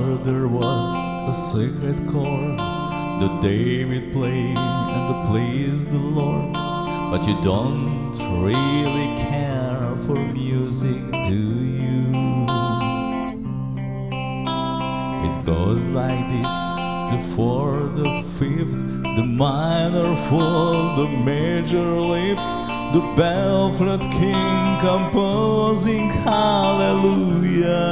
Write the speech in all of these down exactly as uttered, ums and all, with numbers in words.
heard there was a secret chord that David played and to please the Lord. But you don't really care for music, do you? It goes like this: the fourth, the fifth, the minor fall, the major lift, the Belfred king composing hallelujah,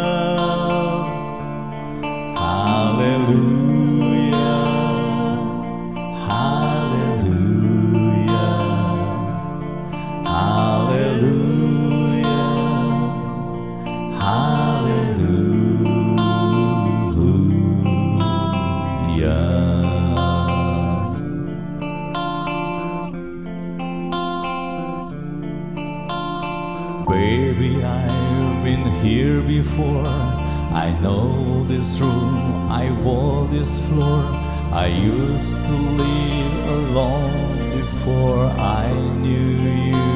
hallelujah, hallelujah, hallelujah, hallelujah. Baby, I've been here before. I know this room, I walk this floor. I used to live alone before I knew you.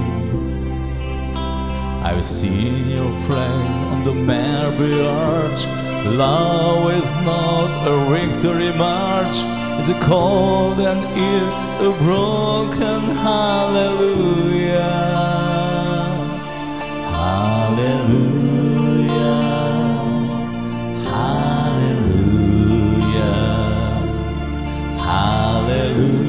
I've seen your flag on the Marble Arch. Love is not a victory march, it's a cold and it's a broken hallelujah. Hallelujah, hallelujah, hallelujah.